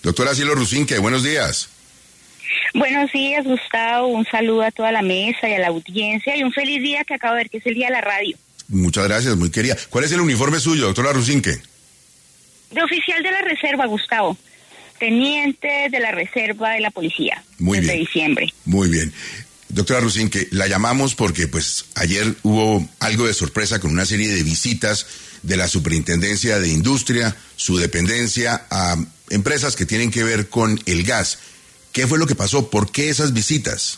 Doctora Cielo Rusinque, buenos días. Buenos días, Gustavo. Un saludo a toda la mesa y a la audiencia y un feliz día que acabo de ver, que es el día de la radio. Muchas gracias, muy querida. ¿Cuál es el uniforme suyo, doctora Rusinque? De oficial de la reserva, Gustavo. Teniente de la reserva de la policía. Muy desde bien. diciembre. Muy bien. Doctora Rusinque, la llamamos porque pues ayer hubo algo de sorpresa con una serie de visitas de la Superintendencia de Industria, su dependencia, a empresas que tienen que ver con el gas. ¿Qué fue lo que pasó? ¿Por qué esas visitas?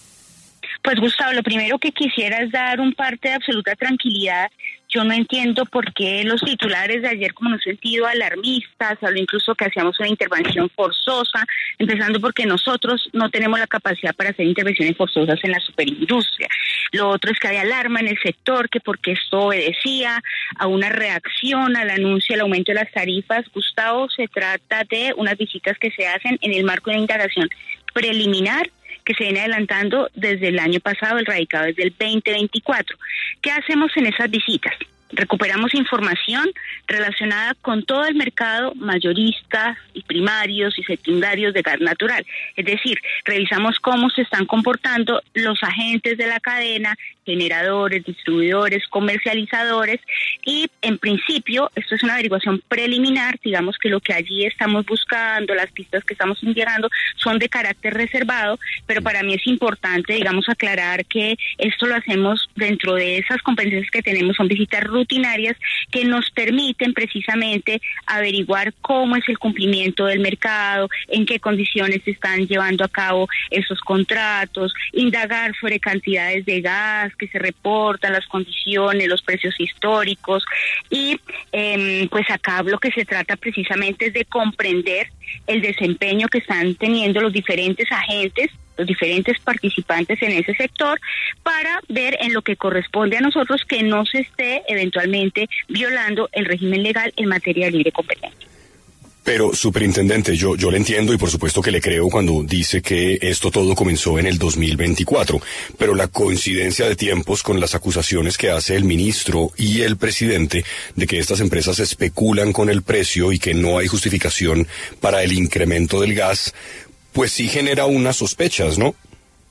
Pues Gustavo, lo primero que quisiera es dar un parte de absoluta tranquilidad. Yo no entiendo por qué los titulares de ayer como en un sentido alarmistas, habló incluso que hacíamos una intervención forzosa, empezando porque nosotros no tenemos la capacidad para hacer intervenciones forzosas en la superindustria. Lo otro es que hay alarma en el sector, que porque esto obedecía a una reacción al anuncio del aumento de las tarifas. Gustavo, se trata de unas visitas que se hacen en el marco de una indagación preliminar que se viene adelantando desde el año pasado, el radicado desde el 2024. ¿Qué hacemos en esas visitas? Recuperamos información relacionada con todo el mercado mayoristas y primarios y secundarios de gas natural. Es decir, revisamos cómo se están comportando los agentes de la cadena, generadores, distribuidores, comercializadores, y en principio esto es una averiguación preliminar. Digamos que lo que allí estamos buscando, las pistas que estamos llegando son de carácter reservado, pero para mí es importante, digamos, aclarar que esto lo hacemos dentro de esas competencias que tenemos, son visitas rutinarias que nos permiten precisamente averiguar cómo es el cumplimiento del mercado, en qué condiciones se están llevando a cabo esos contratos, indagar sobre cantidades de gas que se reportan, las condiciones, los precios históricos, y pues acá lo que se trata precisamente es de comprender el desempeño que están teniendo los diferentes agentes, los diferentes participantes en ese sector, para ver en lo que corresponde a nosotros que no se esté eventualmente violando el régimen legal en materia de libre competencia. Pero, superintendente, yo le entiendo y por supuesto que le creo cuando dice que esto todo comenzó en el 2024, pero la coincidencia de tiempos con las acusaciones que hace el ministro y el presidente de que estas empresas especulan con el precio y que no hay justificación para el incremento del gas, pues sí genera unas sospechas, ¿no?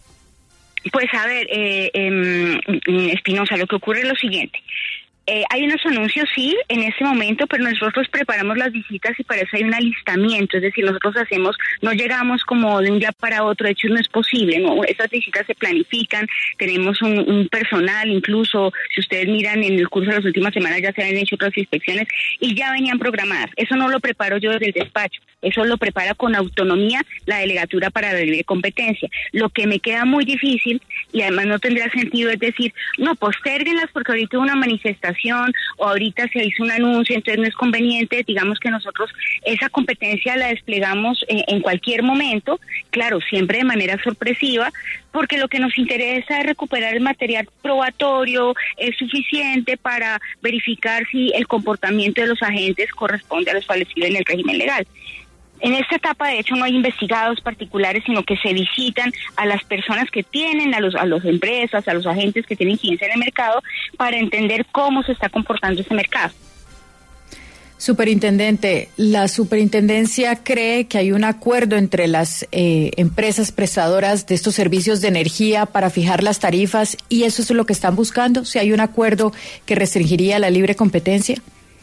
Pues a ver, Espinosa, lo que ocurre es lo siguiente. Hay unos anuncios, sí, en este momento, pero nosotros preparamos las visitas y para eso hay un alistamiento, es decir, nosotros no llegamos como de un día para otro, de hecho no es posible, no, esas visitas se planifican, tenemos un personal, incluso si ustedes miran en el curso de las últimas semanas ya se han hecho otras inspecciones y ya venían programadas. Eso no lo preparo yo desde el despacho, eso lo prepara con autonomía la delegatura para la libre competencia. Lo que me queda muy difícil y además no tendría sentido es decir, no, postérguenlas porque ahorita hubo una manifestación o ahorita se hizo un anuncio, entonces no es conveniente. Digamos que nosotros esa competencia la desplegamos en cualquier momento, claro, siempre de manera sorpresiva, porque lo que nos interesa es recuperar el material probatorio, es suficiente para verificar si el comportamiento de los agentes corresponde a lo establecido en el régimen legal. En esta etapa, de hecho, no hay investigados particulares, sino que se visitan a las personas que tienen, a las empresas, a los agentes que tienen incidencia en el mercado, para entender cómo se está comportando ese mercado. Superintendente, ¿la superintendencia cree que hay un acuerdo entre las empresas prestadoras de estos servicios de energía para fijar las tarifas y eso es lo que están buscando? ¿Si hay un acuerdo que restringiría la libre competencia?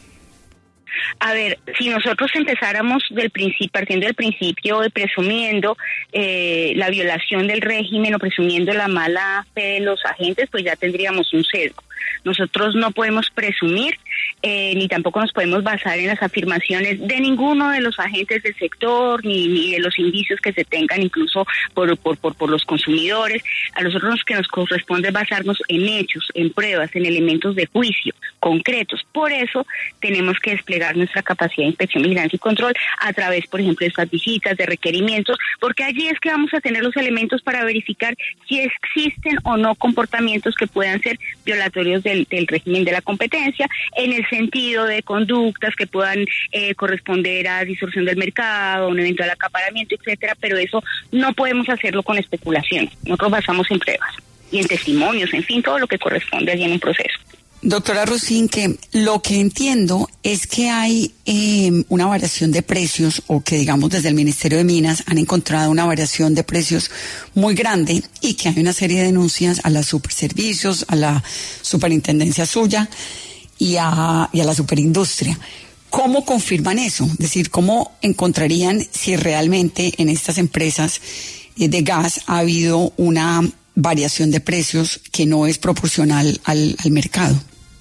A ver, si nosotros empezáramos partiendo del principio de presumiendo la violación del régimen o presumiendo la mala fe de los agentes, pues ya tendríamos un sesgo. Nosotros no podemos presumir ni tampoco nos podemos basar en las afirmaciones de ninguno de los agentes del sector ni de los indicios que se tengan incluso por los consumidores. A nosotros lo que nos corresponde es basarnos en hechos, en pruebas, en elementos de juicio concretos. Por eso tenemos que desplegar nuestra capacidad de inspección, vigilancia y control a través, por ejemplo, de estas visitas, de requerimientos, porque allí es que vamos a tener los elementos para verificar si existen o no comportamientos que puedan ser violatorios del régimen de la competencia, en el sentido de conductas que puedan corresponder a distorsión del mercado, un eventual acaparamiento, etcétera, pero eso no podemos hacerlo con especulación. Nosotros basamos en pruebas y en testimonios, en fin, todo lo que corresponde allí en un proceso. Doctora Rusinque, lo que entiendo es que hay una variación de precios, o que digamos desde el Ministerio de Minas han encontrado una variación de precios muy grande, y que hay una serie de denuncias a las superservicios, a la superintendencia suya y a la superindustria. ¿Cómo confirman eso? Es decir, ¿cómo encontrarían si realmente en estas empresas de gas ha habido una variación de precios que no es proporcional al mercado?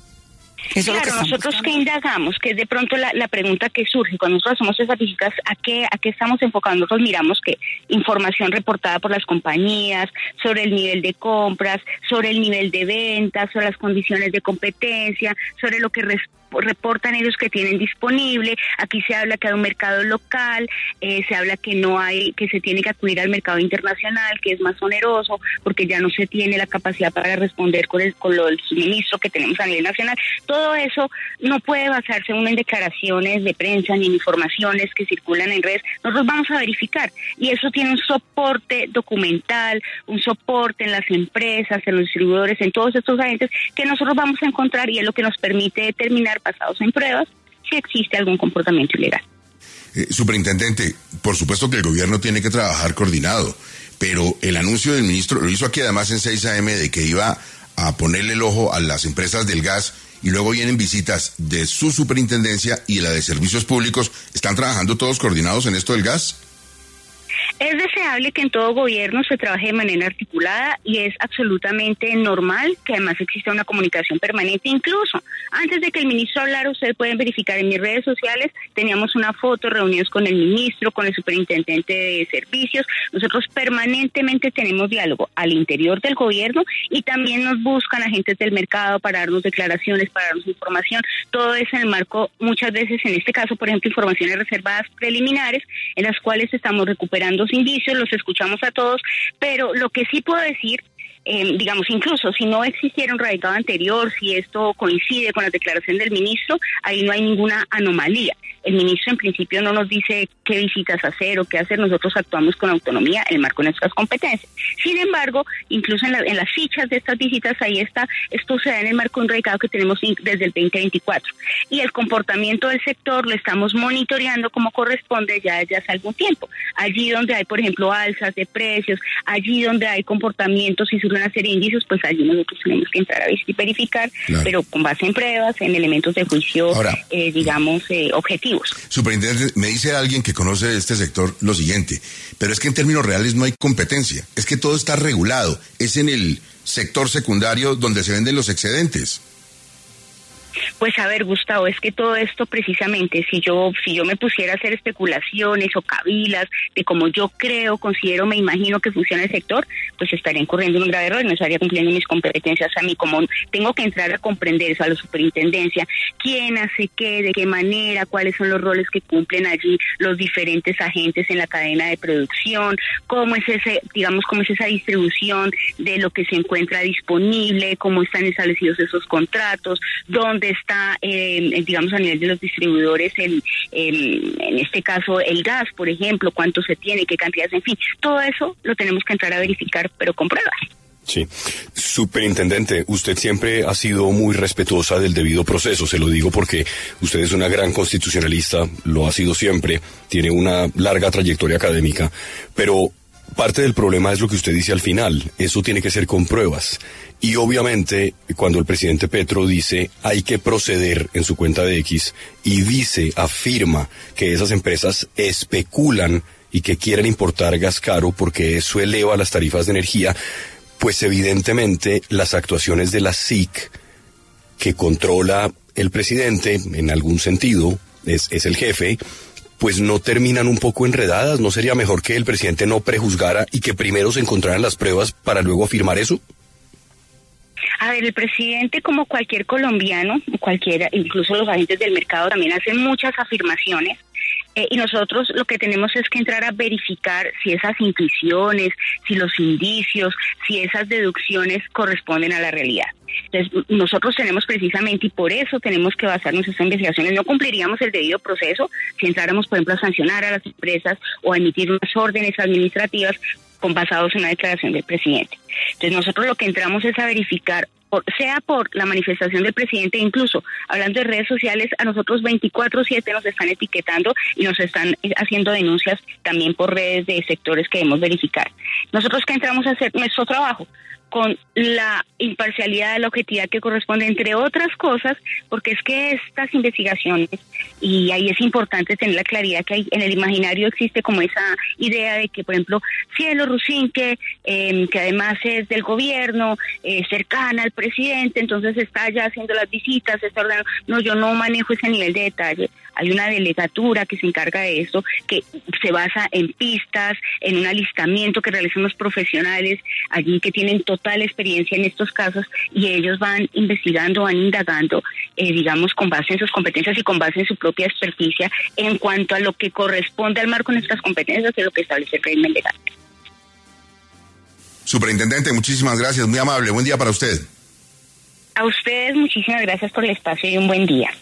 Eso claro, es lo que nosotros que indagamos, que es de pronto la pregunta que surge cuando nosotros hacemos esas visitas, ¿a qué estamos enfocados? Nosotros miramos que información reportada por las compañías sobre el nivel de compras, sobre el nivel de ventas, sobre las condiciones de competencia, sobre lo que reportan ellos que tienen disponible. Aquí se habla que hay un mercado local, se habla que no hay, que se tiene que acudir al mercado internacional, que es más oneroso porque ya no se tiene la capacidad para responder con el suministro que tenemos a nivel nacional. Todo eso no puede basarse uno en declaraciones de prensa ni en informaciones que circulan en redes. Nosotros vamos a verificar, y eso tiene un soporte documental, un soporte en las empresas, en los distribuidores, en todos estos agentes que nosotros vamos a encontrar, y es lo que nos permite determinar, basados en pruebas, si existe algún comportamiento ilegal. Superintendente, por supuesto que el gobierno tiene que trabajar coordinado, pero el anuncio del ministro, lo hizo aquí además en 6 AM, de que iba a ponerle el ojo a las empresas del gas, y luego vienen visitas de su superintendencia y la de servicios públicos. ¿Están trabajando todos coordinados en esto del gas? Es deseable que en todo gobierno se trabaje de manera articulada, y es absolutamente normal que además exista una comunicación permanente. Incluso antes de que el ministro hablara, ustedes pueden verificar en mis redes sociales, teníamos una foto, reuniones con el ministro, con el superintendente de servicios. Nosotros permanentemente tenemos diálogo al interior del gobierno, y también nos buscan agentes del mercado para darnos declaraciones, para darnos información. Todo eso en el marco, muchas veces, en este caso, por ejemplo, informaciones reservadas preliminares, en las cuales estamos recuperando indicios, los escuchamos a todos, pero lo que sí puedo decir, digamos, incluso si no existiera un radicado anterior, si esto coincide con la declaración del ministro, ahí no hay ninguna anomalía. El ministro en principio no nos dice qué visitas hacer o qué hacer. Nosotros actuamos con autonomía en el marco de nuestras competencias. Sin embargo, incluso en las fichas de estas visitas, ahí está, esto se da en el marco de un radicado que tenemos desde el 2024. Y el comportamiento del sector lo estamos monitoreando como corresponde ya desde hace algún tiempo. Allí donde hay, por ejemplo, alzas de precios, allí donde hay comportamientos y surge una serie de indicios, pues allí nosotros tenemos que entrar a verificar, claro, pero con base en pruebas, en elementos de juicio, ahora, digamos, objetivos. Superintendente, me dice alguien que conoce este sector lo siguiente, pero es que en términos reales no hay competencia, es que todo está regulado, es en el sector secundario donde se venden los excedentes. Pues a ver, Gustavo, es que todo esto precisamente, si yo me pusiera a hacer especulaciones o cavilas de cómo yo creo, considero, me imagino que funciona el sector, pues estaría incurriendo en un grave error y no estaría cumpliendo mis competencias a mí. Como tengo que entrar a comprender eso, a la superintendencia, quién hace qué, de qué manera, cuáles son los roles que cumplen allí los diferentes agentes en la cadena de producción, cómo es cómo es esa distribución de lo que se encuentra disponible, cómo están establecidos esos contratos, dónde está, digamos, a nivel de los distribuidores, en este caso el gas, por ejemplo, cuánto se tiene, qué cantidades, en fin, todo eso lo tenemos que entrar a verificar, pero con pruebas. Sí. Superintendente, usted siempre ha sido muy respetuosa del debido proceso, se lo digo porque usted es una gran constitucionalista, lo ha sido siempre, tiene una larga trayectoria académica, pero parte del problema es lo que usted dice al final, eso tiene que ser con pruebas. Y obviamente, cuando el presidente Petro dice hay que proceder en su cuenta de X y afirma que esas empresas especulan y que quieren importar gas caro porque eso eleva las tarifas de energía, pues evidentemente las actuaciones de la SIC, que controla el presidente en algún sentido, es el jefe, pues no terminan un poco enredadas. ¿No sería mejor que el presidente no prejuzgara y que primero se encontraran las pruebas para luego afirmar eso? A ver, el presidente, como cualquier colombiano, cualquiera, incluso los agentes del mercado, también hacen muchas afirmaciones, y nosotros lo que tenemos es que entrar a verificar si esas intuiciones, si los indicios, si esas deducciones corresponden a la realidad. Entonces, nosotros tenemos precisamente, y por eso tenemos que basarnos en estas investigaciones, no cumpliríamos el debido proceso si entráramos, por ejemplo, a sancionar a las empresas o a emitir unas órdenes administrativas basados en una declaración del presidente. Entonces, nosotros lo que entramos es a verificar sea por la manifestación del presidente, incluso hablando de redes sociales, a nosotros 24/7 nos están etiquetando y nos están haciendo denuncias también por redes de sectores que debemos verificar. Nosotros que entramos a hacer nuestro trabajo con la imparcialidad, la objetividad que corresponde, entre otras cosas, porque es que estas investigaciones, y ahí es importante tener la claridad que hay en el imaginario existe como esa idea de que, por ejemplo, Cielo Rusinque, que además es del gobierno, cercana al presidente, entonces está ya haciendo las visitas, está ordenando. No, yo no manejo ese nivel de detalle. Hay una delegatura que se encarga de esto, que se basa en pistas, en un alistamiento que realizan los profesionales allí que tienen total experiencia en estos casos, y ellos van investigando, van indagando, digamos, con base en sus competencias y con base en su propia experticia en cuanto a lo que corresponde al marco de nuestras competencias, que es lo que establece el régimen legal. Superintendente, muchísimas gracias, muy amable, buen día para usted. A ustedes muchísimas gracias por el espacio y un buen día.